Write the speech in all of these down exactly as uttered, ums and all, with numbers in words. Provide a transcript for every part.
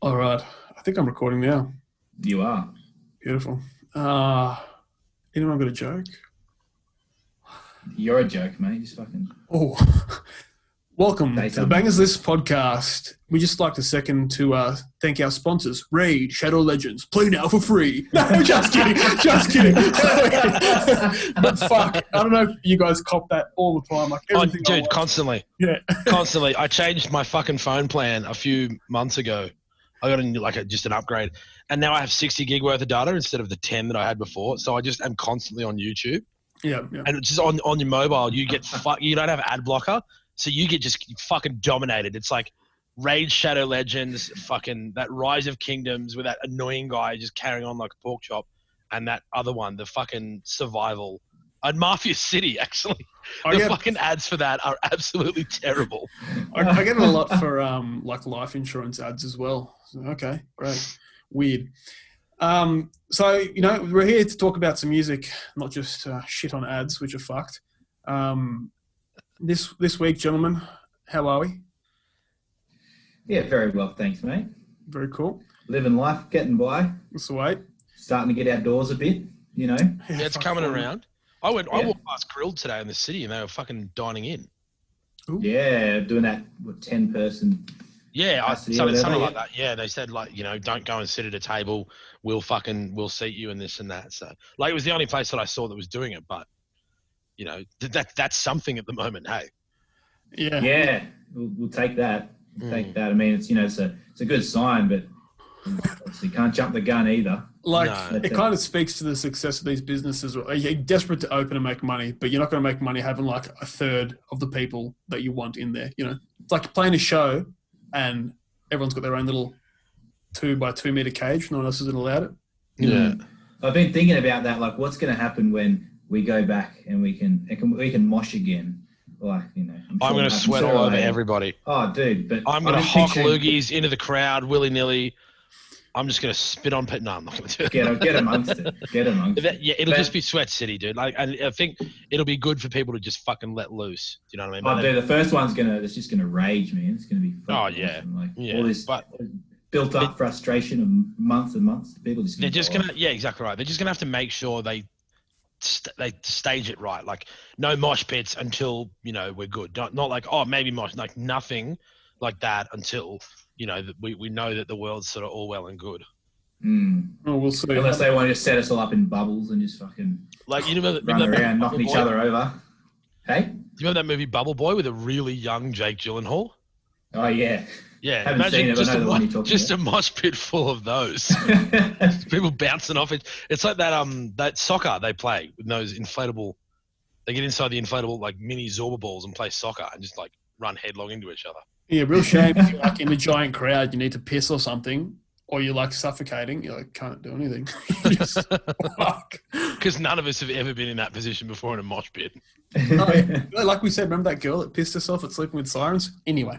All right. I think I'm recording now. You are. Beautiful. Uh, anyone got a joke? You're a joke, mate. Just fucking. Oh, welcome Say to the something. Bangers List podcast. We just like to second to uh, thank our sponsors, Raid, Shadow Legends. Play now for free. No, just kidding. Just kidding. But fuck, I don't know if you guys cop that all the time. Like Oh, everything I dude, watch. constantly. Yeah. Constantly. I changed my fucking phone plan a few months ago. I got a, new- like a, just an upgrade. And now I have sixty gig worth of data instead of the ten that I had before. So I just am constantly on YouTube. Yeah, yeah. And it's just on, on your mobile, you get fuck, you don't have ad blocker. So you get just fucking dominated. It's like Raid Shadow Legends, fucking that Rise of Kingdoms with that annoying guy just carrying on like a pork chop. And that other one, the fucking Survival. And Mafia City, actually. I The get, fucking ads for that are absolutely terrible. I, I get it a lot for um, like life insurance ads as well. So, okay, great. Weird. Um, so, you know, we're here to talk about some music, not just uh, shit on ads, which are fucked. Um, this this week, gentlemen, how are we? Yeah, very well, thanks, mate. Very cool. Living life, getting by, That's the way. starting to get outdoors a bit, you know. Yeah, it's fuck coming fun. around. I went. I Yeah. walked past Grilled today in the city, and they were fucking dining in. Yeah, doing that what, ten person. Yeah, I, Capacity or something, something whatever, like that. Yeah, they said like, you know, don't go and sit at a table. We'll fucking we'll seat you and this and that. So like, it was the only place that I saw that was doing it. But you know, th- that that's something at the moment. Hey, Yeah. Yeah, we'll, we'll take that. We'll Mm. take that. I mean, it's you know, it's a it's a good sign, but obviously can't jump the gun either. Like, No. it kind of speaks to the success of these businesses. You're desperate to open and make money, but you're not going to make money having like a third of the people that you want in there. You know, it's like playing a show and everyone's got their own little two by two meter cage. No one else isn't allowed it. yeah, I've been thinking about that. Like, what's going to happen when we go back and we can, it can we can mosh again? Like, you know, I'm, I'm sure- gonna I'm sweat sure all over I- everybody. Oh, dude, but I'm gonna just hock picturing- loogies into the crowd willy nilly. I'm just gonna spit on people. No, I'm not gonna do it. Get get amongst it. Get amongst That- it. yeah, it'll But- just be Sweat City, dude. Like, and I think it'll be good for people to just fucking let loose. Do you know what I mean? Oh, But dude, the first one's gonna. It's just gonna rage, man. It's gonna be. fucking Oh, yeah. awesome. Like Yeah, all this but- built up frustration of months and months. People just. They're Gonna just go gonna, off. yeah, exactly right. They're just gonna have to make sure they st- they stage it right. Like, no mosh pits until you know we're good. Not not like oh maybe mosh, like nothing like that until you know that we, we know that the world's sort of all well and good. Mm. Oh, we'll see. Unless they want to just set us all up in bubbles and just fucking Like you remember, run remember that around Bubble knocking each Boy? other over. Hey. Do you remember that movie Bubble Boy with a really young Jake Gyllenhaal? Oh yeah. Yeah, Haven't seen it, but just, I know a, the one mo- you're talking just a mosh pit full of those. People bouncing off it. It's like that um that soccer they play with those inflatable. They get inside the inflatable like mini Zorba balls and play soccer and just like run headlong into each other. Yeah, real shame. If you're like in a giant crowd, you need to piss or something, or you're like suffocating. You like can't do anything. You just, fuck. Because none of us have ever been in that position before in a mosh pit. Like we said, remember that girl that pissed herself at Sleeping with Sirens? Anyway.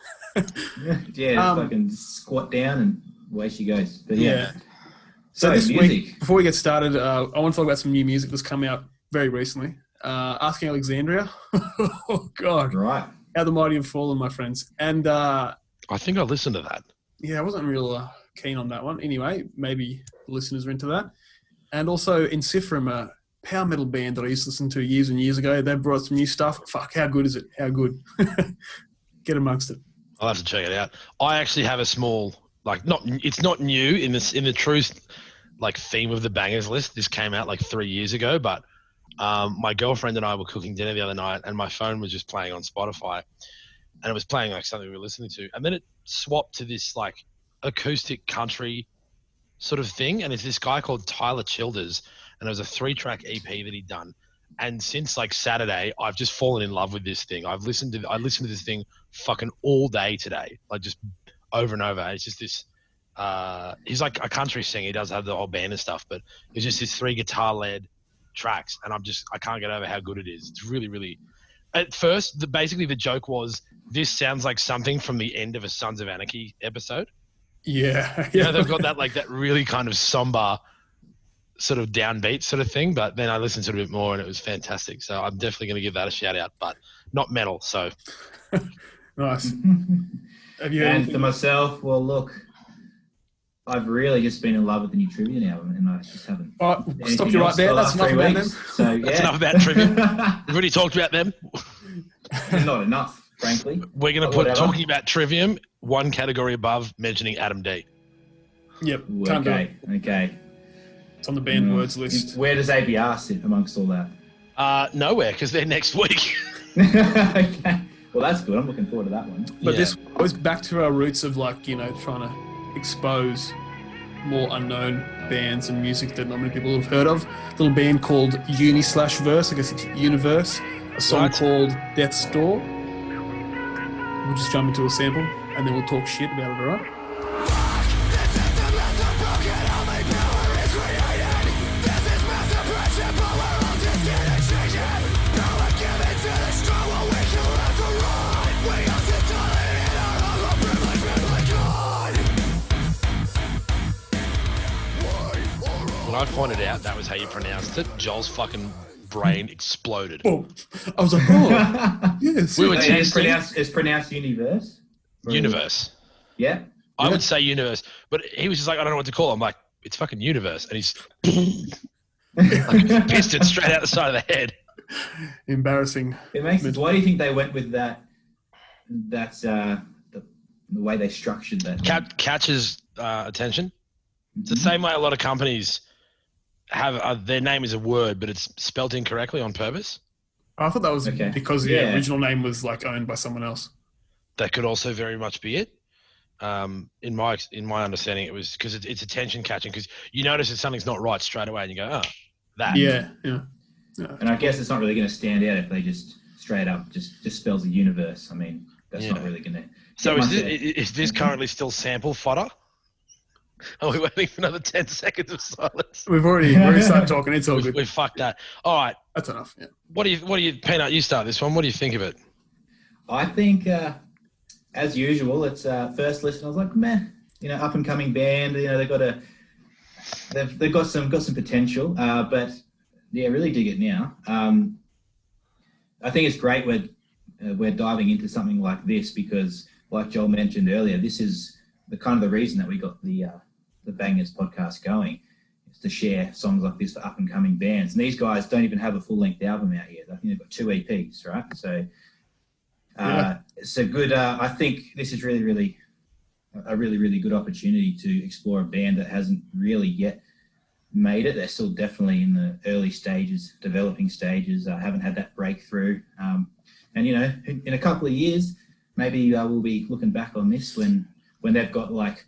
yeah, Um, fucking squat down and away she goes. But yeah. Yeah. So, So this music. week, before we get started, uh, I want to talk about some new music that's come out very recently. Uh, Asking Alexandria. Oh, God. Right. How the mighty have fallen, my friends. And, uh, I think I listened to that. yeah, I wasn't real uh, keen on that one. Anyway, maybe the listeners are into that. And also Encifrum, a power metal band that I used to listen to years and years ago. They brought some new stuff. Fuck, how good is it? How good. Get amongst it. I'll have to check it out. I actually have a small, like, not it's not new in this in the true like theme of the bangers list. This came out like three years ago, but um, my girlfriend and I were cooking dinner the other night, and my phone was just playing on Spotify, and it was playing like something we were listening to, and then it swapped to this like acoustic country sort of thing, and it's this guy called Tyler Childers, and it was a three-track E P that he'd done. And since like Saturday, I've just fallen in love with this thing. I've listened to I listened to this thing fucking all day today, like just over and over. It's just this. Uh, he's like a country singer. He does have the whole band and stuff, but it's just these three guitar-led tracks, and I'm just I can't get over how good it is. It's really, really. At first, the, basically the joke was this sounds like something from the end of a Sons of Anarchy episode. Yeah. You know, they've got that like that really kind of somber sort of downbeat sort of thing, but then I listened to it a bit more and it was fantastic. So I'm definitely going to give that a shout out, but not metal. So Nice. Have you heard And anything? for myself, well, look, I've really just been in love with the new Trivium album, and I just haven't. All right, anything stop you right else there. for the That's last enough three about them. weeks. So yeah, That's enough about Trivium. We've already talked about them. Not enough, frankly. We're going to But put whatever. talking about Trivium one category above mentioning Adam D. Yep, Ooh, can't do okay, it. okay. It's on the banned Mm. words list. Where does A B R sit amongst all that? Uh, nowhere, because they're next week. Okay. Well, that's good. I'm looking forward to that one. But Yeah. this goes back to our roots of like, you know, trying to expose more unknown bands and music that not many people have heard of. A little band called Uni slash Verse, I guess it's Universe. A song Right. called Death's Door. We'll just jump into a sample and then we'll talk shit about it, alright? When I pointed out that was how you pronounced it, Joel's fucking brain exploded. Oh, I was like, oh, yes. We were So it's testing pronounced, it's pronounced Universe? Universe. Yeah. I Yeah. would say Universe, but he was just like, I don't know what to call it. I'm like, it's fucking Universe. And he's like, pissed it straight out the side of the head. Embarrassing. It makes sense. Why do you think they went with that? That's uh, the, the way they structured that. Cat catches uh, attention. It's the Mhm. same way a lot of companies have uh, their name is a word, but it's spelt incorrectly on purpose. I thought that was Okay. because the Yeah. original name was like owned by someone else. That could also very much be it. Um, in my in my understanding, it was because it, it's attention catching. Because you notice that something's not right straight away, and you go, "Oh, that." Yeah, yeah. And I guess it's not really going to stand out if they just straight up just, just spells a universe. I mean, that's Yeah. not really going to. So is this, is this currently still sample fodder? Are we waiting for another ten seconds of silence? We've already, we've already started talking. It's all We've, good. we've fucked that. All right. That's enough. Yeah. What do you? What do you? Peanut, you start this one. What do you think of it? I think, uh, as usual, it's uh, first listen. I was like, meh, you know, up and coming band. You know, they've got a, they've they've got some got some potential. Uh, but yeah, really dig it now. Um, I think it's great we're uh, we're diving into something like this because, like Joel mentioned earlier, this is the kind of the reason that we got the uh, the Bangers podcast going. Is to share songs like this for up and coming bands. And these guys don't even have a full length album out yet. I think they've got two E Ps, right? So. Uh, Yeah. It's a good. Uh, I think this is really, really, a really, really good opportunity to explore a band that hasn't really yet made it. They're still definitely in the early stages, developing stages. Uh, haven't had that breakthrough. Um, and you know, in, in a couple of years, maybe uh, we'll be looking back on this when when they've got like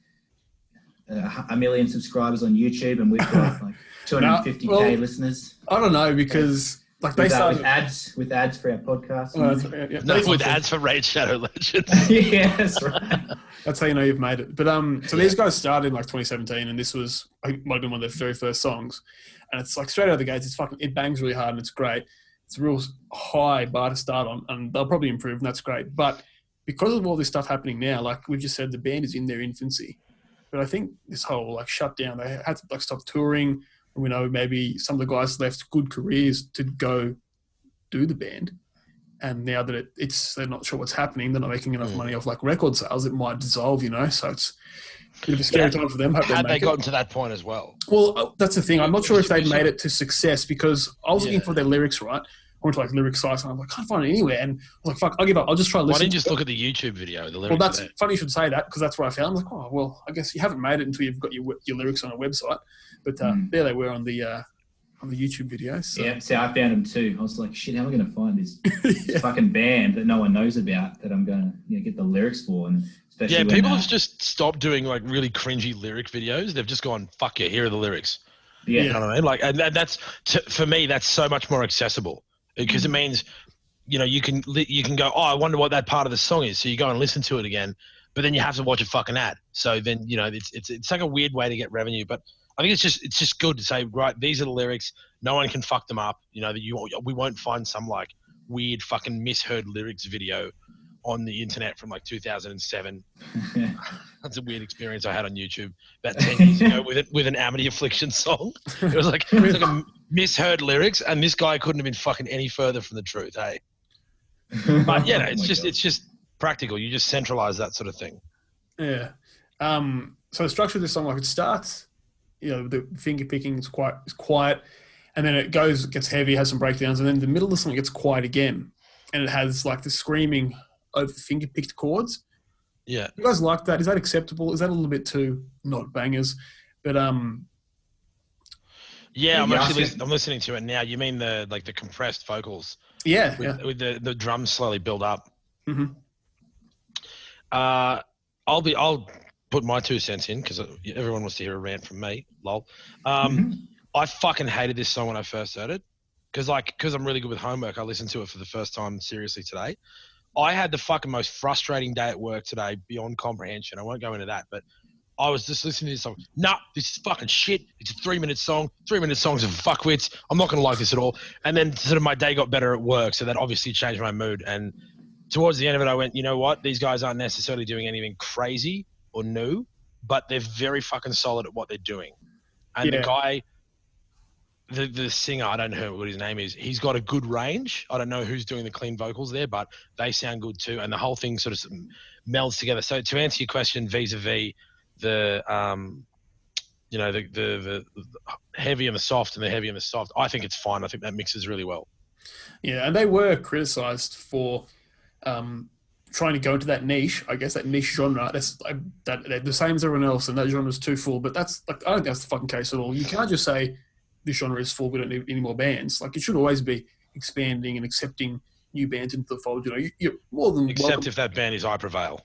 uh, a million subscribers on YouTube and we've got like two hundred fifty K No, well, listeners. I don't know because like they With, uh, started. with ads, with ads for our podcast. Well, that's, yeah, yeah. No, That's with also- ads for Raid Shadow Legends. yeah, that's right. That's how you know you've made it. But um, so these guys started in like twenty seventeen, and this was I think, might have been one of their very first songs. And it's like straight out of the gates, it's fucking it bangs really hard and it's great. It's a real high bar to start on, and they'll probably improve, and that's great. But because of all this stuff happening now, like we just said, the band is in their infancy. But I think this whole like shutdown, they had to like stop touring. And we know maybe some of the guys left good careers to go do the band. And now that it, it's they're not sure what's happening, they're not making enough Mm. money off like record sales, it might dissolve, you know. So it's a bit of a scary Yeah. time for them. Hope Had they they make it. gotten to that point as well? Well, uh, that's the thing. I'm not sure if they've Distribution. made it to success because I was looking Yeah. for their lyrics, right? I went to like lyric sites and I'm like, I can't find it anywhere. And I was like, fuck, I'll give up. I'll just try to Why listen. didn't you to just it. look at the YouTube video? The Well, lyrics that's are there. funny you should say that because that's where I found. I'm like, oh, well, I guess you haven't made it until you've got your your lyrics on a website. But uh, Mm. there they were on the uh, on the YouTube video. So. Yeah, see, I found them too. I was like, shit, how am I going to find this, this Yeah. fucking band that no one knows about that I'm going to you know, get the lyrics for? And especially Yeah, when, people uh, have just stopped doing like really cringy lyric videos. They've just gone, fuck yeah, here are the lyrics. yeah, You know what I mean? Like, and that, that's to, for me, that's so much more accessible because it means, you know, you can li- you can go, oh, I wonder what that part of the song is. So you go and listen to it again, but then you have to watch a fucking ad. So then you know, it's it's it's like a weird way to get revenue. But I think it's just it's just good to say, right, these are the lyrics. No one can fuck them up. You know that you we won't find some like weird fucking misheard lyrics video on the internet from like two thousand seven. That's a weird experience I had on YouTube about ten years ago with it with an Amity Affliction song. It was like it was like a misheard lyrics, and this guy couldn't have been fucking any further from the truth. Hey, but yeah, no, Oh it's my just God. it's just practical. You just centralize that sort of thing. Yeah. Um, so the structure of this song, like it starts, you know, the finger picking is quite is quiet, and then it goes, gets heavy, has some breakdowns, and then the middle of the song gets quiet again, and it has like the screaming over the finger picked chords. Yeah. You guys like that? Is that acceptable? Is that a little bit too not bangers? But um, yeah, I'm Yeah, actually I lis- I'm listening to it now. You mean the like the compressed vocals yeah, with, yeah. with the the drums slowly build up. hmm Uh, I'll be I'll put my two cents in because everyone wants to hear a rant from me. Lol. Um, Mhm. I fucking hated this song when I first heard it because like because I'm really good with homework. I listened to it for the first time seriously today. I had the fucking most frustrating day at work today beyond comprehension. I won't go into that, but I was just listening to this song. Nah, this is fucking shit. It's a three-minute song. Three-minute songs are fuckwits. I'm not going to like this at all. And then sort of my day got better at work, so that obviously changed my mood. And towards the end of it, I went, you know what? These guys aren't necessarily doing anything crazy or new, but they're very fucking solid at what they're doing. And Yeah. the guy, the the singer, I don't know what his name is. He's got a good range. I don't know who's doing the clean vocals there, but they sound good too. And the whole thing sort of melds together. So to answer your question, vis-a-vis the um, you know, the, the the the heavy and the soft and the heavy and the soft, I think it's fine. I think that mixes really well. Yeah, and they were criticised for um, trying to go into that niche. I guess that niche genre. That's like, that they're the same as everyone else, and that genre is too full. But that's like I don't think that's the fucking case at all. You can't just say this genre is full. We don't need any more bands. Like it should always be expanding and accepting new bands into the fold. You know, you, you're more than Except welcome. if that band is I Prevail.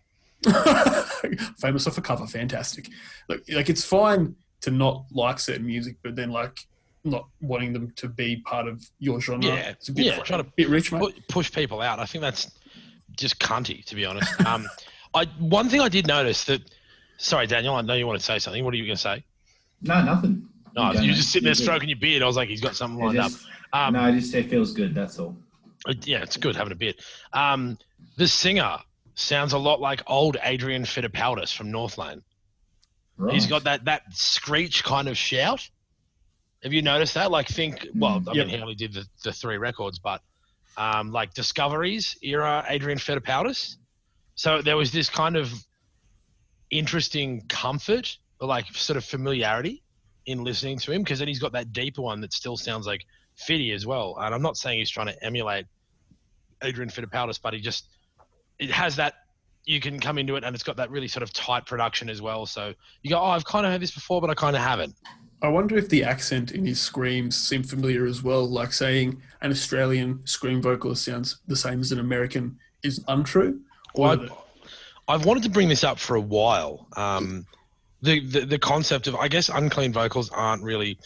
Famous off a cover, fantastic. Like, like it's fine to not like certain music, but then like not wanting them to be part of your genre. Yeah, it's a bit, yeah, trying to bit rich, mate. pu- push people out. I think that's just cunty, to be honest. Um, I one thing I did notice that. Sorry, Daniel. I know you want to say something. What are you going to say? No, nothing. No, You you're go, just sitting there mate. stroking your beard. I was like, he's got something It lined just- up. Um, no, it just it feels good. That's all. it- yeah, it's good having a beard. Um, the singer sounds a lot like old Adrian Fittipaldis from Northlane. Right. He's got that that screech kind of shout. Have you noticed that? Like, think. Well, I Yep. mean, he only did the, the three records, but um, like Discoveries era Adrian Fittipaldis. So there was this kind of interesting comfort, or like sort of familiarity in listening to him, because then he's got that deeper one that still sounds like Fitty as well. And I'm not saying he's trying to emulate Adrian Fittipaldis, but he just it has that. You can come into it and it's got that really sort of tight production as well. So you go, oh, I've kind of heard this before, but I kind of haven't. I wonder if the accent in his screams seem familiar as well. Like saying an Australian scream vocalist sounds the same as an American is untrue. Or Well, I, I've wanted to bring this up for a while. Um, the, the the concept of, I guess, unclean vocals aren't really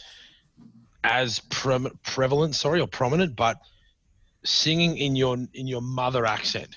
as pre- prevalent, sorry, or prominent, but singing in your in your mother accent.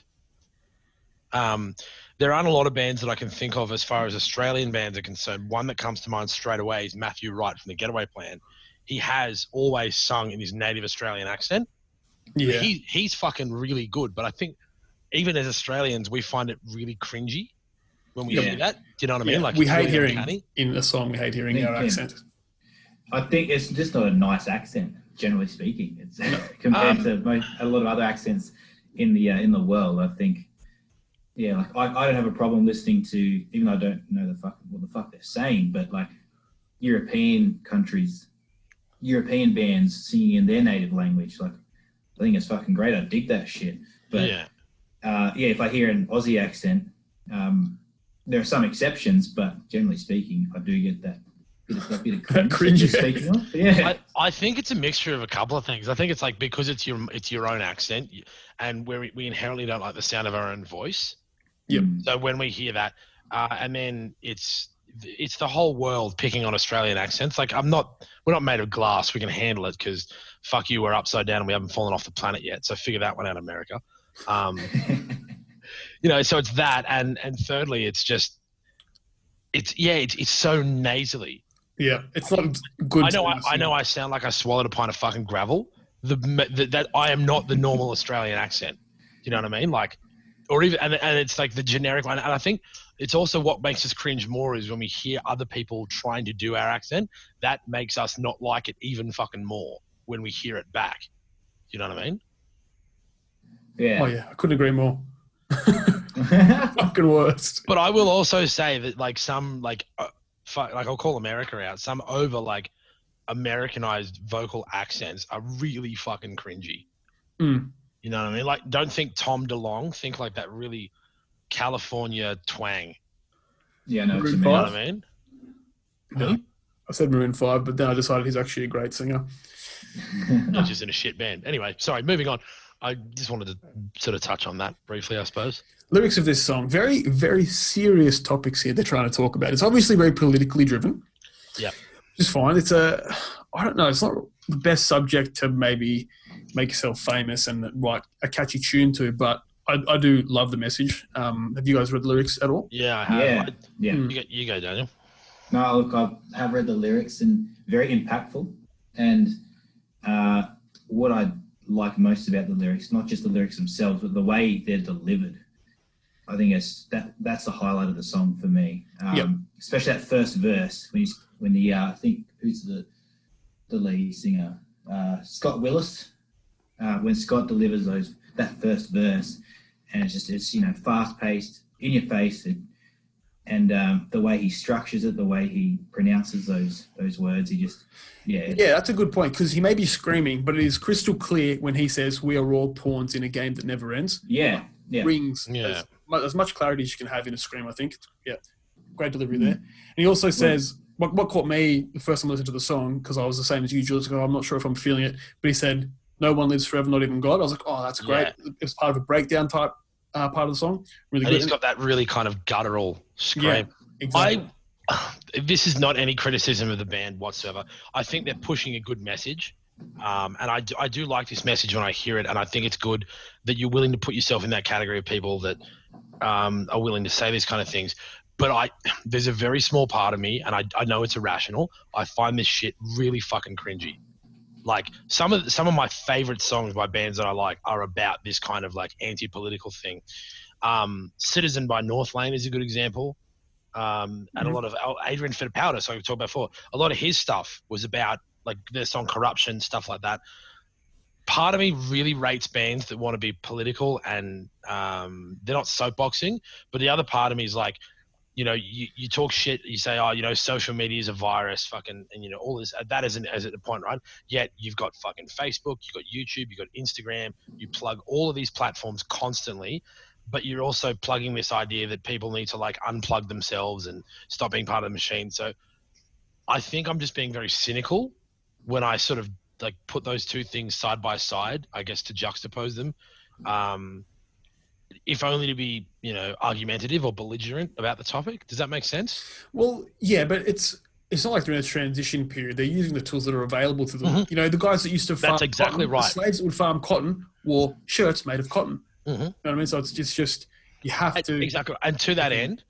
Um, there aren't a lot of bands that I can think of as far as Australian bands are concerned. One that comes to mind straight away is Matthew Wright from the Getaway Plan. He has always sung in his native Australian accent. yeah, He he's fucking really good, but I think even as Australians, we find it really cringy when we Yeah. hear that. Do you know what I mean? yeah. Like we it's hate really hearing uncanny. in a song. We hate hearing Yeah, our yeah. accent. I think it's just not a nice accent, generally speaking. It's compared Um, to mo- a lot of other accents in the uh, in the world. I think, yeah, like I, I don't have a problem listening to, even though I don't know the fuck what the fuck they're saying, but like European countries, European bands singing in their native language, like I think it's fucking great. I dig that shit. But yeah, uh, yeah, if I hear an Aussie accent, um, there are some exceptions, but generally speaking, I do get that bit of, that bit of cringe. Cringe, that you're yeah. speaking of. Yeah. I, I think it's a mixture of a couple of things. I think it's like because it's your it's your own accent, and we we inherently don't like the sound of our own voice. Yep. Mm. So when we hear that, uh, and then it's it's the whole world picking on Australian accents. Like I'm not, we're not made of glass. We can handle it because fuck you, we're upside down and we haven't fallen off the planet yet. So figure that one out, America. Um, you know, so it's that, and and thirdly, it's just it's yeah, it's it's so nasally. Yeah, it's not good. I know, to I, I listen. know, I sound like I swallowed a pint of fucking gravel. The, the that I am not the normal Australian accent. You know what I mean? Like, or even and and it's like the generic one. And I think it's also what makes us cringe more is when we hear other people trying to do our accent. That makes us not like it even fucking more when we hear it back. You know what I mean? Yeah. Oh yeah, I couldn't agree more. Fucking worst. But I will also say that like some like uh, fu- like I'll call America out. Some over like Americanized vocal accents are really fucking cringy. Mm. You know what I mean? Like, don't think Tom DeLonge. Think like that really California twang. Yeah, no, what you Maroon You know mean. what I mean? Really? I said Maroon five, but then I decided he's actually a great singer. Not just in a shit band. Anyway, sorry. Moving on. I just wanted to sort of touch on that briefly, I suppose. Lyrics of this song, very, very serious topics here they're trying to talk about. It's obviously very politically driven. Yeah. Which is fine. It's a, I don't know, it's not the best subject to maybe make yourself famous and write a catchy tune to, but I, I do love the message. Um, have you guys read the lyrics at all? Yeah, I have. Yeah, I- yeah. Mm. You, go, you go, Daniel. No, look, I have read the lyrics and very impactful. And uh, what I like most about the lyrics, not just the lyrics themselves, but the way they're delivered. I think it's that that's the highlight of the song for me. Um, Yep. Especially that first verse when he's when the uh, I think who's the the lead singer, uh, Scott Willis. Uh, when Scott delivers those that first verse, and it's just it's you know fast paced, in your face, and and um, the way he structures it, the way he pronounces those those words, he just yeah Yeah, that's a good point because he may be screaming, but it is crystal clear when he says, "We are all pawns in a game that never ends." yeah yeah Rings Yeah. as, mu- as much clarity as you can have in a scream, I think. Yeah, great delivery there. And he also says, what, what caught me the first time I listened to the song, because I was the same as you, Jules, I'm not sure if I'm feeling it, but he said, "No one lives forever, not even God." I was like, oh, that's great. It was part of a breakdown type uh, part of the song. Really And good. he's got that really kind of guttural scream. Yeah, exactly. I, this is not any criticism of the band whatsoever. I think they're pushing a good message. Um, and I do, I do like this message when I hear it. And I think it's good that you're willing to put yourself in that category of people that um, are willing to say these kind of things. But I, there's a very small part of me, and I, I know it's irrational. I find this shit really fucking cringy. Like some of some of my favorite songs by bands that I like are about this kind of like anti-political thing. Um, Citizen by Northlane is a good example. Um, and Mhm. a lot of oh, Adrian Fittipaldi, so I talked about before, a lot of his stuff was about like their song Corruption, stuff like that. Part of me really rates bands that want to be political and um, they're not soapboxing, but the other part of me is like, you know, you, you talk shit, you say, oh, you know, social media is a virus, fucking, and you know, all this, that isn't as at the point, right? Yet you've got fucking Facebook, you've got YouTube, you've got Instagram, you plug all of these platforms constantly, but you're also plugging this idea that people need to like unplug themselves and stop being part of the machine. So I think I'm just being very cynical when I sort of like put those two things side by side, I guess, to juxtapose them. Um, if only to be, you know, argumentative or belligerent about the topic. Does that make sense? Well, yeah, but it's it's not like they're in a transition period. They're using the tools that are available to them. Mhm. You know, the guys that used to farm That's exactly cotton, right. the slaves that would farm cotton wore shirts made of cotton. Mhm. You know what I mean? So it's just, just you have to. Exactly. And to that Mhm. end,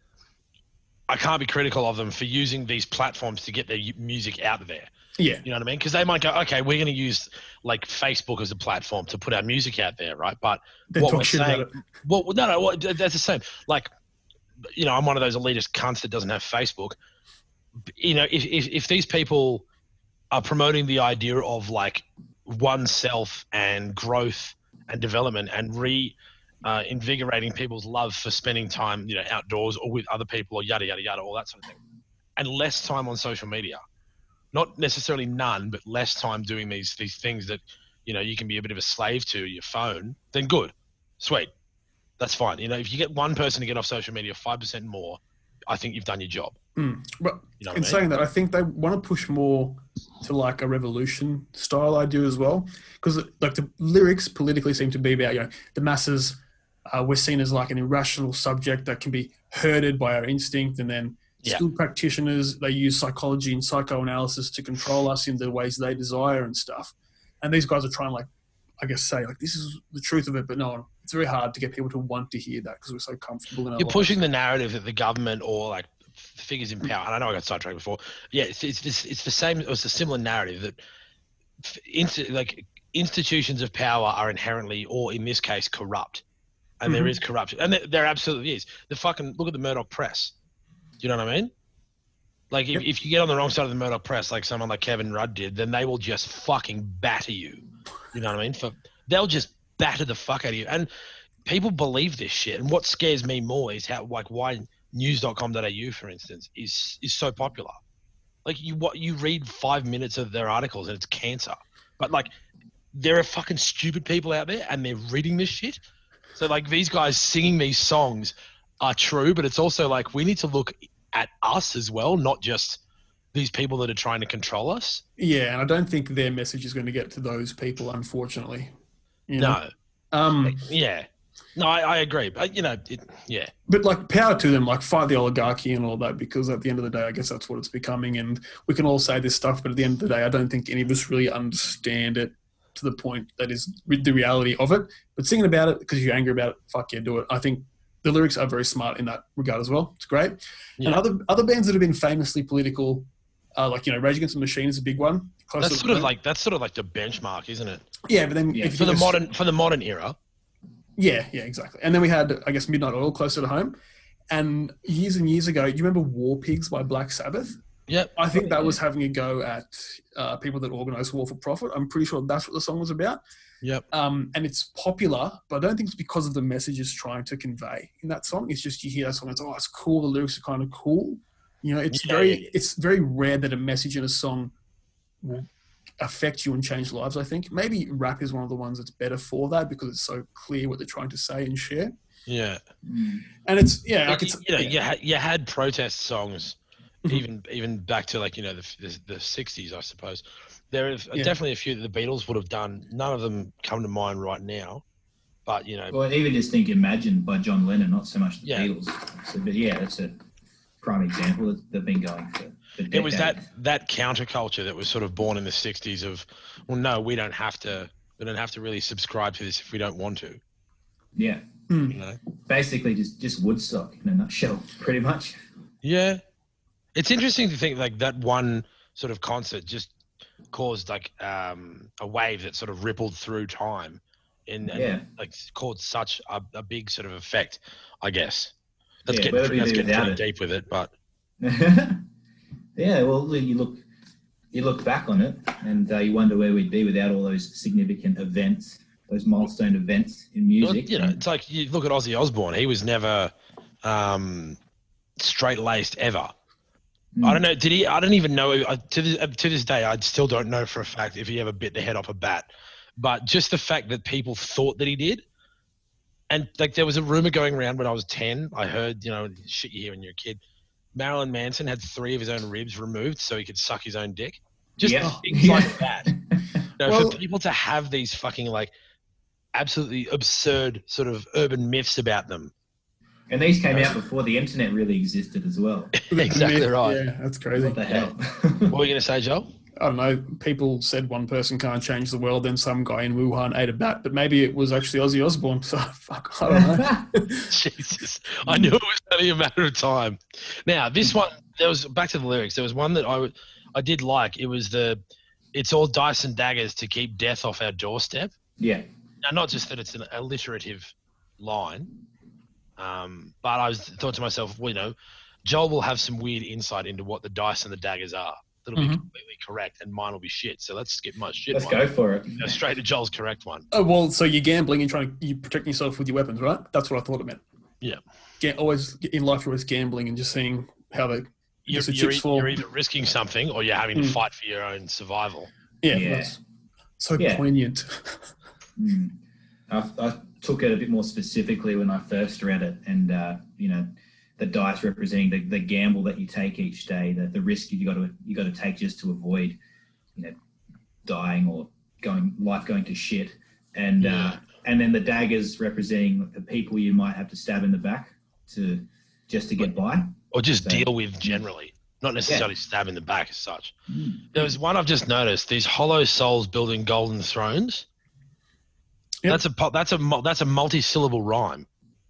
I can't be critical of them for using these platforms to get their u- music out there. Yeah. You know what I mean? Because they might go, okay, we're going to use like Facebook as a platform to put our music out there, right? But They what talk we're shit saying, about it. well, no, no, well, that's the same. Like, you know, I'm one of those elitist cunts that doesn't have Facebook. You know, if if, if these people are promoting the idea of like oneself and growth and development and re uh, invigorating people's love for spending time, you know, outdoors or with other people or yada yada yada, all that sort of thing, and less time on social media. Not necessarily none, but less time doing these these things that, you know, you can be a bit of a slave to your phone, then good. Sweet. That's fine. You know, if you get one person to get off social media five percent more, I think you've done your job. Mm. But You know what in I mean? saying that, I think they want to push more to like a revolution style idea as well, because like the lyrics politically seem to be about, you know, the masses. Uh, we're seen as like an irrational subject that can be herded by our instinct, and then Yeah. skilled practitioners, they use psychology and psychoanalysis to control us in the ways they desire and stuff. And these guys are trying, like, I guess, say like this is the truth of it, but no, it's very hard to get people to want to hear that because we're so comfortable in our You're lives. pushing the narrative that the government or like figures in power, and I know I got sidetracked before. Yeah, it's it's this, it's the same. It's a similar narrative that f- inst- like institutions of power are inherently, or in this case, corrupt, and there Mhm. is corruption, and there, there absolutely is. The fucking look at the Murdoch press. Do you know what I mean? Like if, Yep. if you get on the wrong side of the Murdoch press, like someone like Kevin Rudd did, then they will just fucking batter you. You know what I mean? For they'll just batter the fuck out of you. And people believe this shit. And what scares me more is how, like, why news dot com dot a u, for instance, is is so popular. Like, you what you read five minutes of their articles and it's cancer. But, like, there are fucking stupid people out there and they're reading this shit. So, like, these guys singing these songs are true, but it's also like we need to look at us as well, not just these people that are trying to control us. Yeah, and I don't think their message is going to get to those people, unfortunately. You know? No. Um, yeah. No, I, I agree. But, you know, it, yeah. But, like, power to them, like, fight the oligarchy and all that, because at the end of the day, I guess that's what it's becoming. And we can all say this stuff, but at the end of the day, I don't think any of us really understand it to the point that is the reality of it. But singing about it because you're angry about it, fuck yeah, do it. I think the lyrics are very smart in that regard as well. It's great. Yeah. And other other bands that have been famously political, uh, like, you know, Rage Against the Machine is a big one. Close that's sort of like that's sort of like the benchmark, isn't it? Yeah, but then yeah. if for the modern st- for the modern era. Yeah, yeah, exactly. And then we had, I guess, Midnight Oil closer to home. And years and years ago, do you remember War Pigs by Black Sabbath? Yep. I think that was having a go at uh, people that organise war for profit. I'm pretty sure that's what the song was about. Yep. Um, and it's popular, but I don't think it's because of the message it's trying to convey in that song. It's just you hear that song, it's, oh, it's cool. The lyrics are kind of cool. You know, it's yeah, very yeah, yeah. it's very rare that a message in a song will affect you and change lives, I think. Maybe rap is one of the ones that's better for that because it's so clear what they're trying to say and share. Yeah. And it's, yeah. Like it's, you know, yeah. you, had, you had protest songs even even back to, like, you know, the, the, the sixties, I suppose. There are yeah. definitely a few that the Beatles would have done. None of them come to mind right now. But, you know. Well, even just think Imagine by John Lennon, not so much the yeah. Beatles. So, but, yeah, that's a prime example. They've been going for, for It was that, that counterculture that was sort of born in the sixties of, well, no, we don't have to we don't have to really subscribe to this if we don't want to. Yeah. Mm. You know? Basically just, just Woodstock in a nutshell, pretty much. Yeah. It's interesting to think, like, that one sort of concert just caused, like, um, a wave that sort of rippled through time and, and yeah. like, caused such a, a big sort of effect, I guess. That's yeah, getting, that's getting pretty it? deep with it, but yeah, well, you look you look back on it and uh, you wonder where we'd be without all those significant events, those milestone events in music. Well, you know, it's like you look at Ozzy Osbourne. He was never um, straight-laced ever. Mm. I don't know. Did he? I don't even know. I, to this, to this day, I still don't know for a fact if he ever bit the head off a bat. But just the fact that people thought that he did, and, like, there was a rumor going around when I was ten. I heard, you know, shit you hear when you're a kid. Marilyn Manson had three of his own ribs removed so he could suck his own dick. Just yeah. things yeah. like that. You know, well, for people to have these fucking, like, absolutely absurd sort of urban myths about them. And these came out before the internet really existed as well. Exactly right. Yeah, that's crazy. What the hell? What were you going to say, Joel? I don't know. People said one person can't change the world, then some guy in Wuhan ate a bat, but maybe it was actually Ozzy Osbourne. So, fuck, I don't know. Jesus. I knew it was only a matter of time. Now, this one, there was, back to the lyrics, there was one that I, I did like. It was the, it's all dice and daggers to keep death off our doorstep. Yeah. Now, not just that it's an alliterative line, um, but I was thought to myself, well, you know, Joel will have some weird insight into what the dice and the daggers are. That'll mm-hmm. be completely correct, and mine will be shit. So let's skip my shit. Let's one. go for it. Go straight to Joel's correct one. Oh, well, so you're gambling and trying to you protect yourself with your weapons, right? That's what I thought it meant. Yeah. Get, always in life, you're always gambling and just seeing how they. You're, the you're, chips e- fall. you're either risking something or you're having to mm. fight for your own survival. Yeah, yeah. That's so yeah. poignant. mm. I, I took it a bit more specifically when I first read it, and uh, you know. The dice representing the, the gamble that you take each day, the, the risk you got to you got to take just to avoid, you know, dying or going life going to shit, and yeah. uh, and then the daggers representing the people you might have to stab in the back to just to get by, or just so, deal with generally, not necessarily yeah. stab in the back as such. Mm. There was one I've just noticed: these hollow souls building golden thrones. Yep. That's a that's a that's a multi-syllable rhyme.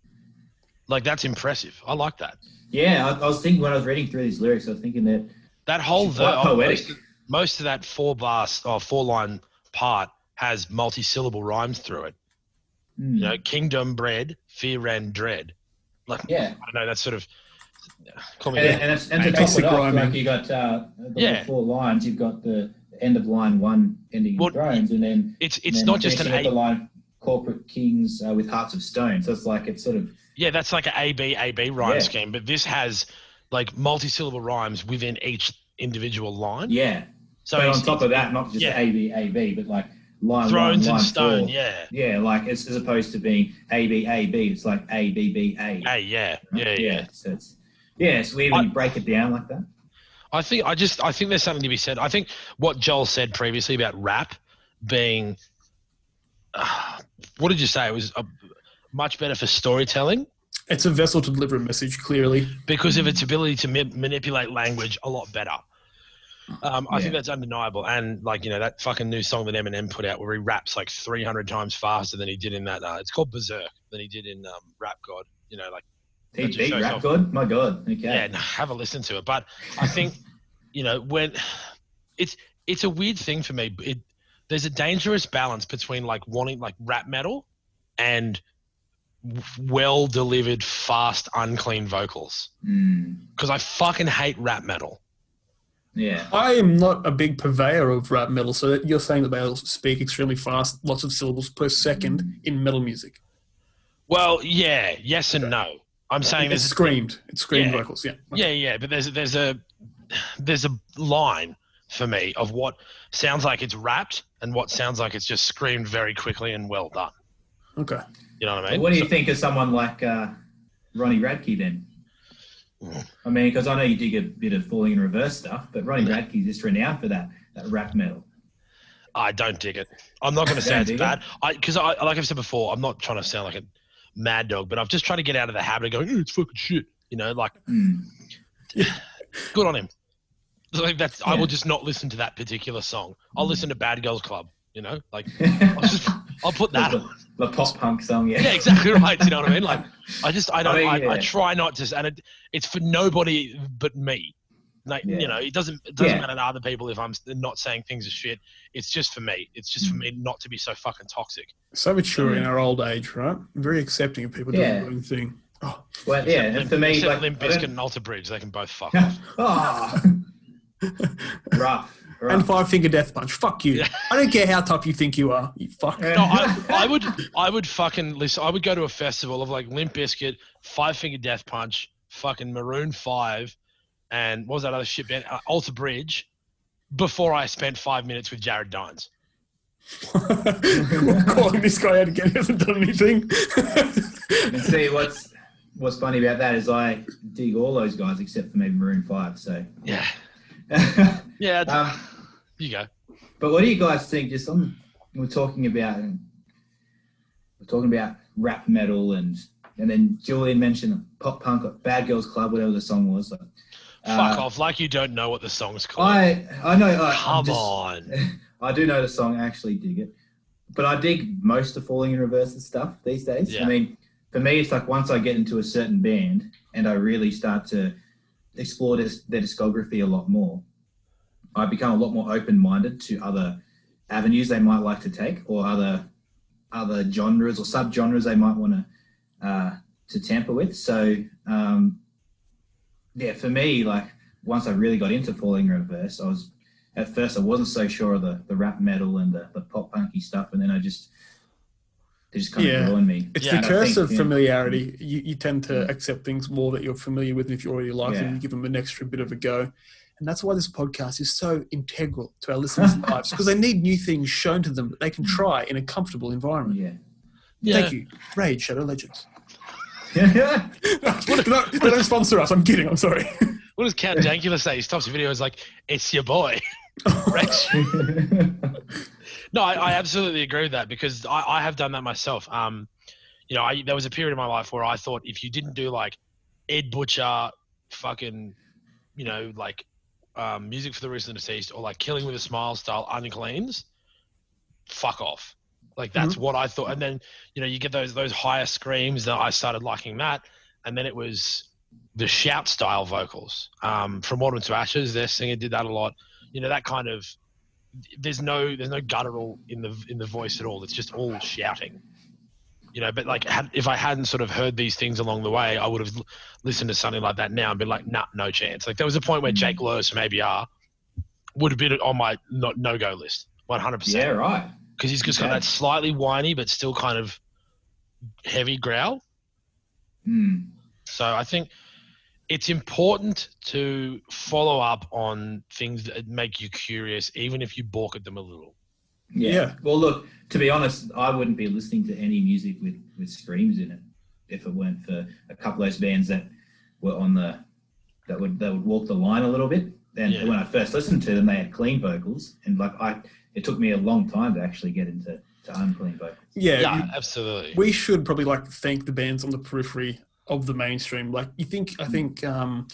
Like, that's impressive. I like that. Yeah, I, I was thinking when I was reading through these lyrics, I was thinking that that whole verse, poetic. Most, most of that four bar or four line part has multi-syllable rhymes through it. Mm. You know, kingdom bred, fear and dread. Like, yeah, I don't know. That's sort of. Call me and, and, it's, and to top it off, like you got uh, the yeah. four lines. You've got the end of line one ending in well, drones, and then it's it's then not just an eight. Line, Corporate Kings uh, with Hearts of Stone. So it's like it's sort of Yeah, that's like an A B A B rhyme Yeah. scheme, but this has like multi-syllable rhymes within each individual line. yeah. So but on it's- top of that, not just yeah. A B A B, but like line Thrones one, line and stone, four. yeah. Yeah, like it's as opposed to being A B A B, it's like A B B A. Hey, yeah, yeah, yeah. So it's yeah, it's weird when I- you break it down like that. I think I just I think there's something to be said. I think what Joel said previously about rap being, uh, what did you say? It was a, much better for storytelling It's a vessel to deliver a message clearly. because of its ability to ma- manipulate language a lot better. Um, I Yeah. think that's undeniable. And like, you know, that fucking new song that Eminem put out where he raps like three hundred times faster than he did in that, uh, it's called Berserk, than he did in um, Rap God, you know, like, He That just beat shows Rap off. God? My God. Okay. yeah, no, have a listen to it. But I think, you know, when it's, it's a weird thing for me. It, there's a dangerous balance between like wanting like rap metal and well delivered, fast, unclean vocals. Mm, Because I fucking hate rap metal. yeah. I am not a big purveyor of rap metal, so that you're saying that they speak extremely fast, lots of syllables per second in metal music. Well, yeah, yes and no. I'm saying It's there's screamed. It's screamed Yeah. vocals, yeah. yeah, yeah, but there's there's a there's a line for me of what sounds like it's rapped and what sounds like it's just screamed very quickly and well done. Okay. You know what I mean? What do you So- think of someone like uh, Ronnie Radke then? Mm. I mean, because I know you dig a bit of falling in reverse stuff, but Ronnie Radke is just renowned for that that rap metal. I don't dig it. I'm not going to say Don't it's dig bad. I because I like I've said before, I'm not trying to sound like a mad dog, but I'm just trying to get out of the habit of going, "Oh, it's fucking shit." You know, like Mm. good on him. Like that's I Yeah. will just not listen to that particular song. I'll listen to Bad Girls Club. You know, like I'll just I'll put that on. the, the pop punk song, yeah. Yeah, exactly right. You know what I mean? Like, I just, I don't, I I, mean, I, yeah. try not to, and it, it's for nobody but me. Like, Yeah. you know, it doesn't, it doesn't Yeah. matter to other people if I'm not saying things are shit. It's just for me. It's just for Mm. me not to be so fucking toxic. So mature in Yeah. our old age, right? Very accepting of people doing Yeah. their own thing. Oh, Well, yeah, and Limp, for me, except like, Limp I don't- Bizkit and Alter Bridge, they can both fuck off. oh, rough, rough. and Five Finger Death Punch. Fuck you. Yeah. I don't care how tough you think you are. You fuck. No, I, I would, I would fucking listen. I would go to a festival of like Limp Bizkit, Five Finger Death Punch, fucking Maroon Five, and what was that other shit band? Uh, Alter Bridge. Before I spent five minutes with Jared Dines. We're calling this guy out again. He hasn't done anything. And see, what's what's funny about that is I dig all those guys except for maybe Maroon Five. So, Yeah, yeah. um, you go. but what do you guys think? Just on, we're talking about we're talking about rap metal, and and then Julian mentioned pop punk, Bad Girls Club, whatever the song was. Like, Fuck uh, off! Like you don't know what the song's called. I I know. I, I'm Come just- on. I do know the song. I actually dig it, but I dig most of Falling in Reverse and stuff these days. Yeah. I mean, for me, it's like once I get into a certain band and I really start to explore this, their discography a lot more, I become a lot more open-minded to other avenues they might like to take, or other other genres or sub-genres they might want to uh, to tamper with. So, um, yeah, for me, like once I really got into Falling in Reverse, I was at first I wasn't so sure of the, the rap metal and the, the pop punky stuff, and then I just it just kind Yeah. of grew on me. It's Yeah, the and I curse think, of yeah, familiarity. You, you tend to Yeah. accept things more that you're familiar with, and if you already like them, Yeah. you give them an extra bit of a go. And that's why this podcast is so integral to our listeners' lives, because they need new things shown to them that they can try in a comfortable environment. Yeah. Yeah. Thank you. Raid Shadow Legends. Yeah. they, don't, they don't sponsor us. I'm kidding. I'm sorry. What does Count Dankula say? He stops the video. He's like, "It's your boy." Rex. No, I, I absolutely agree with that because I, I have done that myself. Um, you know, I, there was a period in my life where I thought if you didn't do like Ed Butcher, fucking, you know, like um, Music for the Recently Deceased or like Killing with a Smile style uncleans, fuck off. Like that's what I thought. And then, you know, you get those those higher screams that I started liking that. And then it was the shout style vocals. Um, From Autumn to Ashes, their singer did that a lot. You know, that kind of there's no there's no guttural in the in the voice at all. It's just all shouting. You know, but like had, if I hadn't sort of heard these things along the way, I would have l- listened to something like that now and been like, nah, no chance. Like there was a point where Jake Lewis from A B R would have been on my not no go list, one hundred percent. Yeah, right. because he's just got Okay. that slightly whiny but still kind of heavy growl. Mm. So I think it's important to follow up on things that make you curious, even if you balk at them a little. Yeah. Yeah. Well, look, to be honest, I wouldn't be listening to any music with, with screams in it if it weren't for a couple of those bands that were on the that would that would walk the line a little bit. And Yeah. when I first listened to them, they had clean vocals, and like I, it took me a long time to actually get into to unclean vocals. Yeah, Yeah, you- absolutely. we should probably like thank the bands on the periphery of the mainstream. Like you think, I think, um,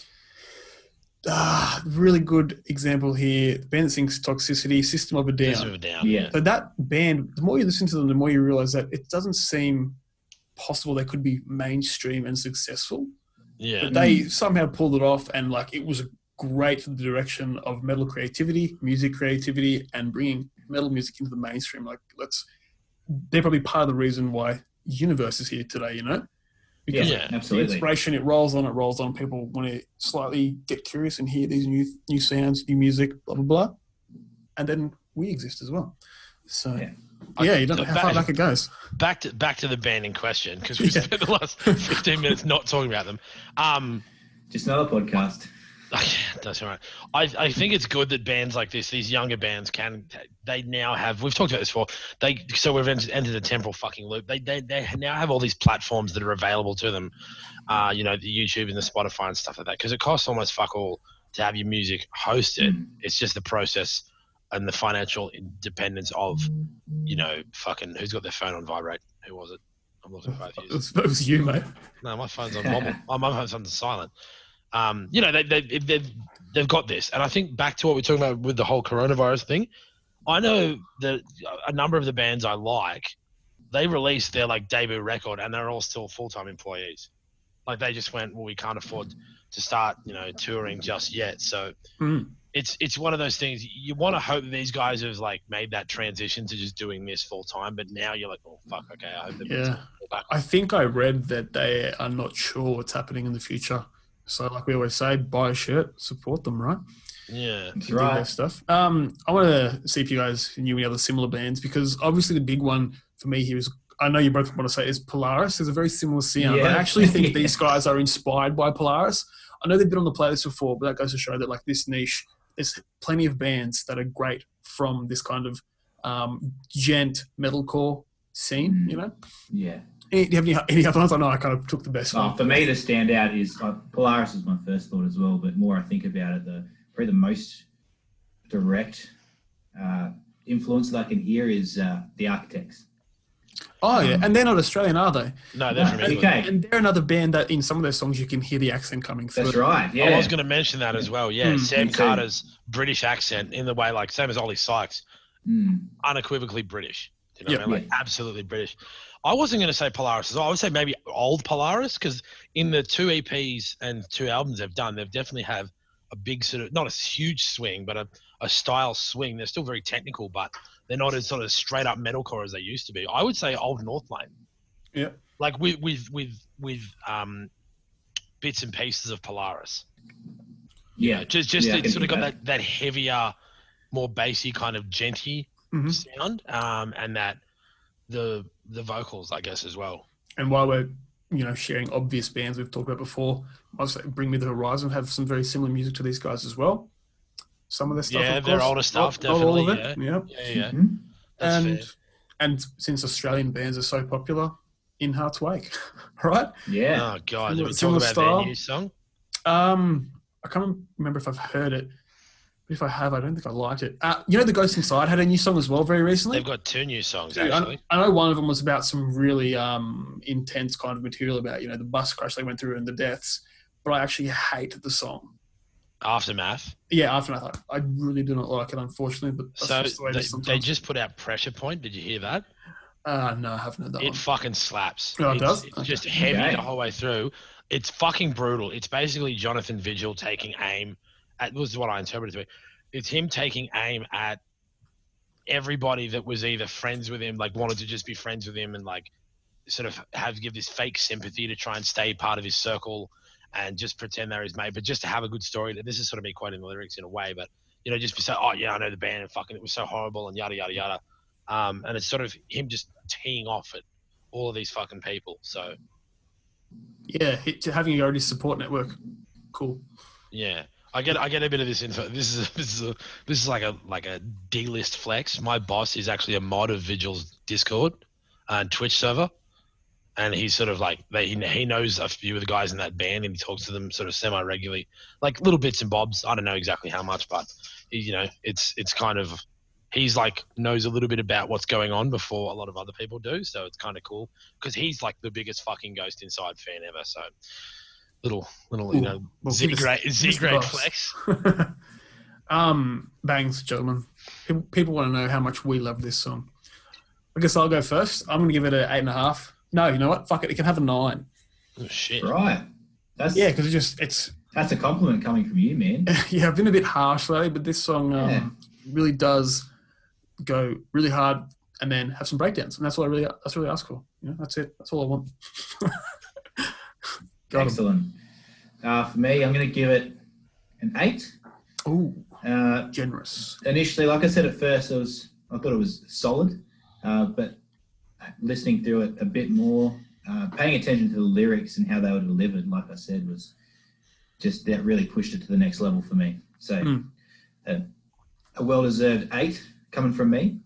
ah, really good example here. The band that sings Toxicity, System of a Down. System of a Down. Yeah. So that band, the more you listen to them, the more you realize that it doesn't seem possible they could be mainstream and successful. Yeah. But they somehow pulled it off, and like it was great for the direction of metal creativity, music creativity, and bringing metal music into the mainstream. Like, let's, they're probably part of the reason why Universe is here today, you know? Yeah, Yeah. the absolutely. inspiration, it rolls on, it rolls on. People want to slightly get curious and hear these new new sounds, new music, blah, blah, blah. And then we exist as well. So, Yeah. yeah, you don't know So how back- far back it goes. Back to back to the band in question, because we Yeah. spent the last fifteen minutes not talking about them. Um, Just another podcast. That's all right. I, I think it's good that bands like this, these younger bands, can they now have? We've talked about this before. They so we've entered, entered a temporal fucking loop. They, they they now have all these platforms that are available to them. Uh, you know, the YouTube and the Spotify and stuff like that. Because it costs almost fuck all to have your music hosted. Mm. It's just the process and the financial independence of, you know, fucking who's got their phone on vibrate? Who was it? I'm looking at both of It you. was, it was you, mate. No, my phone's on mobile. my my phone's on silent. Um, you know, they, they, they've, they've got this. And I think back to what we're talking about with the whole coronavirus thing, I know that a number of the bands I like, they released their like debut record and they're all still full-time employees. Like they just went, well, we can't afford to start, you know, touring just yet. So Mm. it's it's one of those things. You want to hope that these guys have like made that transition to just doing this full-time, but now you're like, oh, fuck, okay, I hope that Yeah. back. I think I read that they are not sure what's happening in the future. So, like we always say, buy a shirt, support them, right? Yeah. That's Do their right. stuff. Um, I want to see if you guys knew any other similar bands, because obviously the big one for me here is, I know you both want to say, is Polaris. There's a very similar sound. Yeah. I actually think these guys are inspired by Polaris. I know they've been on the playlist before, but that goes to show that like this niche, there's plenty of bands that are great from this kind of um, gent metalcore scene. Mm. You know, Yeah. any, do you have any, any other ones? I know I kind of took the best Oh, one. for me, the standout is uh, Polaris is my first thought as well. But more I think about it, the probably the most direct uh, influence that I can hear is uh, the Architects. Oh yeah, and they're not Australian, are they? No, they're from No, England. okay. And they're another band that in some of their songs you can hear the accent coming through. That's right. Yeah. Oh, I was going to mention that as well. Yeah, Hmm, Sam me too. Carter's British accent in the way, like same as Ollie Sykes, Mm. unequivocally British. You know, Yeah. what I mean? like absolutely British. I wasn't going to say Polaris as well. I would say maybe old Polaris, because in the two E Ps and two albums they've done, they've definitely have a big sort of, not a huge swing, but a, a style swing. They're still very technical, but they're not as sort of straight up metalcore as they used to be. I would say old Northlane. Yeah. Like with with with with um, bits and pieces of Polaris. Yeah. Just just Yeah, I it's can sort of see got that. that, that heavier, more bassy kind of genty Mhm. sound, um, and that the the vocals, I guess, as well. And while we're, you know, sharing obvious bands we've talked about before, I'll say Bring Me the Horizon have some very similar music to these guys as well. Some of their stuff, Yeah, of their course. older stuff, Not, not all of definitely, it. Yeah. Yeah, yeah, Mhm. that's And fair. and since Australian bands are so popular, In Heart's Wake, right? Yeah. Oh god, did Similar- we talk similar about style. their new song? Um, I can't remember if I've heard it. But if I have, I don't think I liked it. Uh, you know, The Ghost Inside had a new song as well very recently. They've got two new songs Dude, actually. I, I know one of them was about some really um, intense kind of material about, you know, the bus crash they went through and the deaths. But I actually hate the song. Aftermath. Yeah, Aftermath, I, I really do not like it, unfortunately. But that's So just the way it they, is they sometimes. just put out Pressure Point. Did you hear that? Uh, no, I haven't heard that It one. fucking slaps. Oh, it it's, does? It's Okay. just heavy Okay. the whole way through. It's fucking brutal. It's basically Jonathan Vigil taking aim at, this is what I interpreted to be. It's him taking aim at everybody that was either friends with him, like wanted to just be friends with him and like sort of have give this fake sympathy to try and stay part of his circle and just pretend they're his mate, but just to have a good story. This is sort of me quoting the lyrics in a way, but you know, just be so, oh yeah, I know the band and fucking it was so horrible and yada yada yada. Um, and it's sort of him just teeing off at all of these fucking people. So Yeah, hit- having your already support network, cool. yeah, I get I get a bit of this info. This is a, this is a, this is like a like a D-list flex. My boss is actually a mod of Vigil's Discord and Twitch server, and he's sort of like they he knows a few of the guys in that band, and he talks to them sort of semi regularly, like little bits and bobs. I don't know exactly how much, but he, you know, it's it's kind of he's like knows a little bit about what's going on before a lot of other people do. So it's kind of cool because he's like the biggest fucking Ghost Inside fan ever. So. Little, little, you Ooh, know, well, Z give us- grade, give Z us the grade boss. flex. um, bangs, gentlemen. People, people want to know how much we love this song. I guess I'll go first. I'm going to give it an eight and a half. No, you know what? Fuck it. It can have a nine. Oh, shit. Right. That's Yeah, because it just it's that's a compliment coming from you, man. yeah. I've been a bit harsh lately, but this song um, Yeah. really does go really hard and then have some breakdowns, and that's what I really that's really ask for. You know, that's it. That's all I want. Got 'em. Excellent. Uh, for me, I'm going to give it an eight. Ooh, Uh, generous. initially, like I said at first, it was I thought it was solid, uh, but listening through it a bit more, uh, paying attention to the lyrics and how they were delivered, like I said, was just that really pushed it to the next level for me. So, Mm. uh, a well-deserved eight coming from me.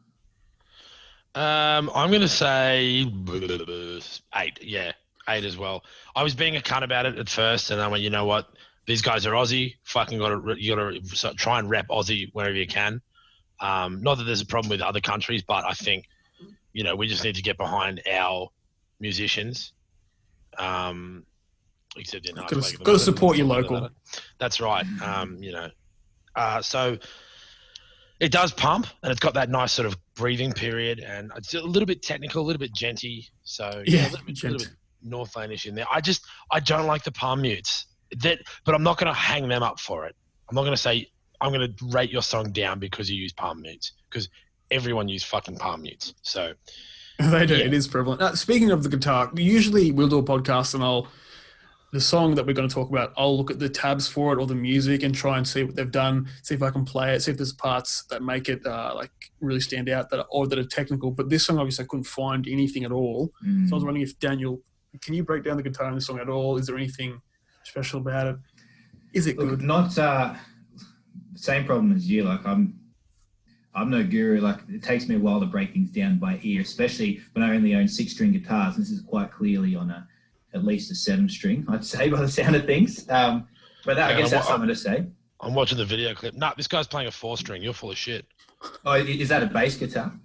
Um, I'm gonna say eight. Yeah, eight as well. I was being a cunt about it at first, and I went, you know what? These guys are Aussie. Fucking got to you got to try and rep Aussie wherever you can. Um, not that there's a problem with other countries, but I think you know we just need to get behind our musicians. Um, except in Gotta- gotta support your local. That's right. Um, you know, uh, so it does pump, and it's got that nice sort of breathing period, and it's a little bit technical, a little bit genty. So Yeah, a little bit, gent. little bit Northlanish in there. I just I don't like the palm mutes. That, but I'm not going to hang them up for it. I'm not going to say I'm going to rate your song down because you use palm mutes, because everyone uses fucking palm mutes. So They do. Yeah. It is prevalent. Uh, speaking of the guitar, usually we'll do a podcast and I'll the song that we're going to talk about. I'll look at the tabs for it or the music and try and see what they've done. See if I can play it. See if there's parts that make it uh, like really stand out that or that are technical. But this song, obviously, I couldn't find anything at all. Mm. So I was wondering if Daniel, can you break down the guitar in this song at all? Is there anything special about it? Is it Look, good? not uh, same problem as you. Like I'm, I'm no guru. Like it takes me a while to break things down by ear, especially when I only own six-string guitars. This is quite clearly on a at least a seven-string, I'd say, by the sound of things. Um, but that, I Yeah, guess I'm- that's something to say. I'm watching the video clip. Nah, this guy's playing a four string. You're full of shit. Oh, i- is that a bass guitar?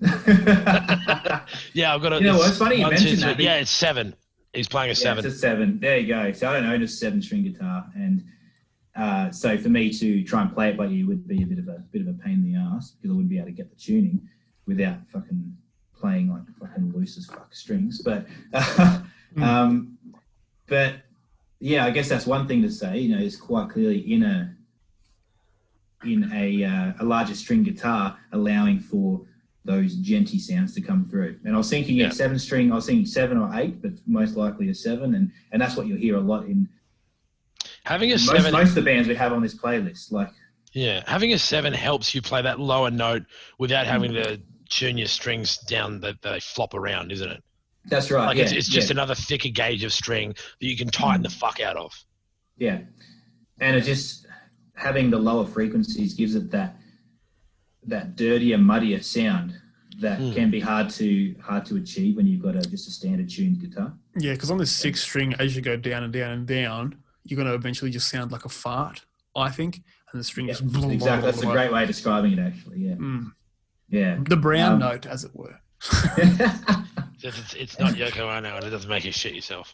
Yeah, I've got a. You know what, it's funny you one, mentioned two, that, three- Yeah, it's seven. He's playing a Yeah, seven. it's a seven. There you go. So I don't own a seven-string guitar, and uh, so for me to try and play it by ear would be a bit of a bit of a pain in the ass because I wouldn't be able to get the tuning without fucking playing like fucking loose as fuck strings. But uh, um, but yeah, I guess that's one thing to say. You know, it's quite clearly in a in a uh, a larger string guitar, allowing for those genty sounds to come through. And I was thinking Yeah. at seven string, I was thinking seven or eight, but most likely a seven. And, and that's what you'll hear a lot in Having a most, seven, most of the bands we have on this playlist. Like, yeah, having a seven helps you play that lower note without having to tune your strings down that they flop around, isn't it? that's right. Like yeah, it's, it's just yeah, another thicker gauge of string that you can tighten the fuck out of. yeah. And it just, having the lower frequencies gives it that that dirtier, muddier sound that Hmm. can be hard to hard to achieve when you've got a, just a standard tuned guitar. Yeah, because on the sixth string, as you go down and down and down, you're going to eventually just sound like a fart, I think. And the string Yeah, just... blah, blah, exactly. blah, That's a blah. great way of describing it, actually. Yeah. Mm. Yeah. The brown Um, note, as it were. It's, it's, it's not Yoko Ono, and it doesn't make you shit yourself.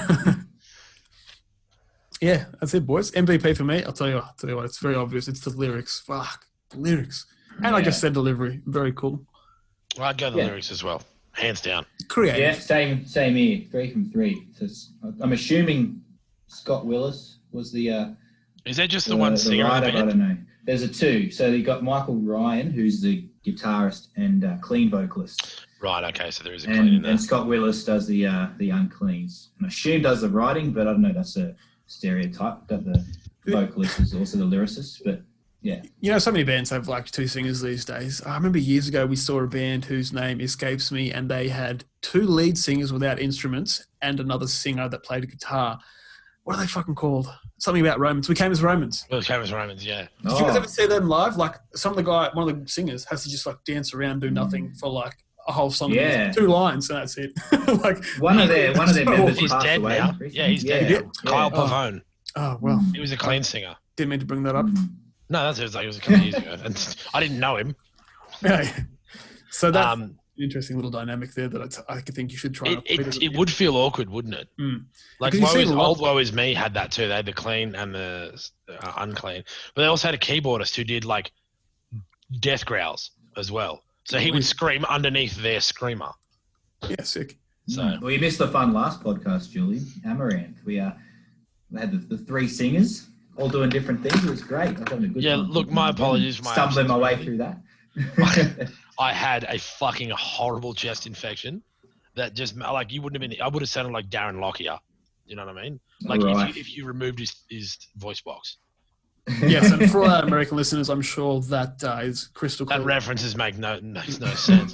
Yeah, that's it, boys. M V P for me. I'll tell you what. I'll tell you what. It's very obvious. It's the lyrics. Fuck, the lyrics. And I Yeah. just said delivery. Very cool. Well, I'd go the Yeah. lyrics as well, hands down. Creative. Yeah, same same here. Three from three. So it's, I'm assuming Scott Willis was the uh, Is that just the the, one the singer in writer. the I band? don't know. There's a two. So you got Michael Ryan, who's the guitarist and uh, clean vocalist, Right. Okay. So there is a clean in and, there. and Scott Willis does the uh, the uncleans. And I assume does the writing, but I don't know. That's a stereotype. That the vocalist is also the lyricist, but Yeah. You know, so many bands have like two singers these days. I remember years ago we saw a band whose name escapes me, and they had two lead singers without instruments and another singer that played a guitar. What are they fucking called? Something about Romans. We Came as Romans. Well, Came as Romans, yeah. Did Oh. you guys ever see them live? Like some of the guy, one of the singers has to just like dance around, do nothing for like a whole song. Yeah. Two lines, and that's it. Like One of their one of their so members He's passed dead away now. recently. Yeah, he's dead Yeah. now. Kyle Yeah. Pavone. Oh, well. He was a clean singer. Didn't mean to bring that up. No, that's it was like it was a couple of years ago. And I didn't know him. Yeah. So that's Um, an interesting little dynamic there that I, t- I think you should try. It, and it, it would feel awkward, wouldn't it? Mm. Like Because you Woe see is, a lot- old Woe Is Me had that too. They had the clean and the uh, unclean, but they also had a keyboardist who did like death growls as well. So he would scream underneath their screamer. Yeah, sick. So Well, you missed the fun last podcast, Julian. Amaranth. We uh, we had the, the three singers all doing different things. It was great. I was having a good yeah, time. look, my apologies for my Stumbling my absence, way really. through that. I had a fucking horrible chest infection that just like you wouldn't have been. I would have sounded like Darren Lockyer. You know what I mean? Like Right. if, you, if you removed his, his voice box. Yes, and for all our American listeners, I'm sure that uh, is crystal clear. That references make no makes no sense.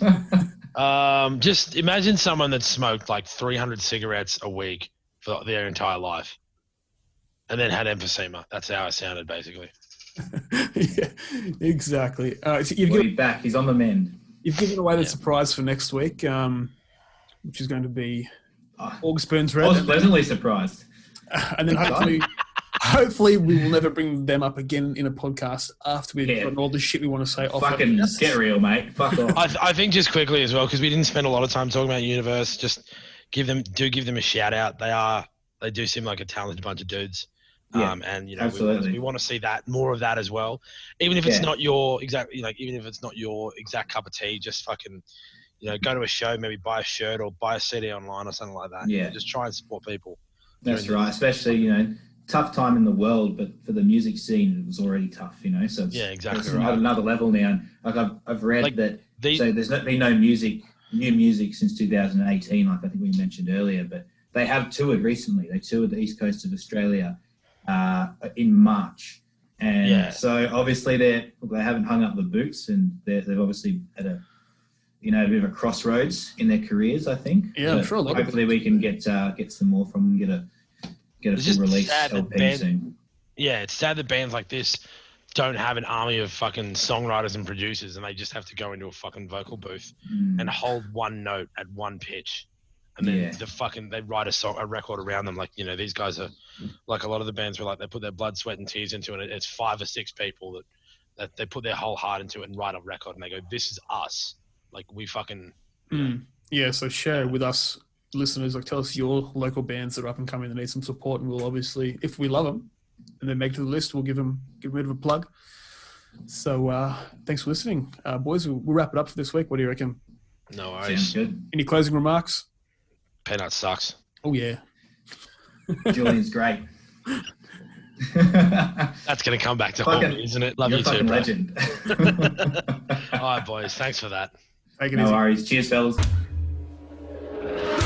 Um, just imagine someone that smoked like three hundred cigarettes a week for their entire life, and then had emphysema. That's how I sounded, basically. Yeah, exactly. Uh, so you've, Well, given, he's back. He's on the mend. you've given away the Yeah. surprise for next week, um, which is going to be Oh, August Burns I Red. was pleasantly surprised. And then hopefully, hopefully we will never bring them up again in a podcast after we've Yeah. gotten all the shit we want to say off. Fucking our- get real, mate. Fuck off. I, th- I think just quickly as well, because we didn't spend a lot of time talking about Universe. Just give them, do give them a shout out. They are, they do seem like a talented bunch of dudes. Yeah, um, and you know, absolutely. we want to see that more of that as well. Even if it's Yeah. not your exact, like even if it's not your exact cup of tea, just fucking, you know, go to a show, maybe buy a shirt or buy a C D online or something like that. You know, Yeah. just try and support people. That's right. Especially, you know, tough time in the world, but for the music scene, it was already tough, you know. So it's, Yeah, exactly it's right. at another level now. And like I've, I've read Like, that. They, So there's not been no music, new music since two thousand eighteen, like I think we mentioned earlier. But they have toured recently. They toured the east coast of Australia uh, in March, and Yeah. so obviously they they haven't hung up the boots, and they're, they've obviously at a you know a bit of a crossroads in their careers. I think. Yeah, I'm But sure a lot of Hopefully we can get uh, get some more from them. Get a get a It's full just release sad that L P band- soon. yeah, it's sad that bands like this don't have an army of fucking songwriters and producers, and they just have to go into a fucking vocal booth Mm. and hold one note at one pitch, and then Yeah. the fucking they write a song, a record around them. Like you know, these guys are like a lot of the bands where like they put their blood, sweat, and tears into it. And it's five or six people that that they put their whole heart into it and write a record, and they go, "This is us." Like we fucking Mm. Yeah, so share with us, listeners. Like, tell us your local bands that are up and coming that need some support, and we'll obviously, if we love them, and they make it to the list, we'll give them give them a bit of a plug. So, uh, thanks for listening, uh, boys. We'll, we'll wrap it up for this week. What do you reckon? no Sounds worries. good. Any closing remarks? Peanut sucks. Oh yeah, Julian's great. That's gonna come back to haunt Fucking- me, isn't it? Love You're you a too, fucking bro. legend. All right, boys. Thanks for that. take it No easy. worries. Cheers, fellas.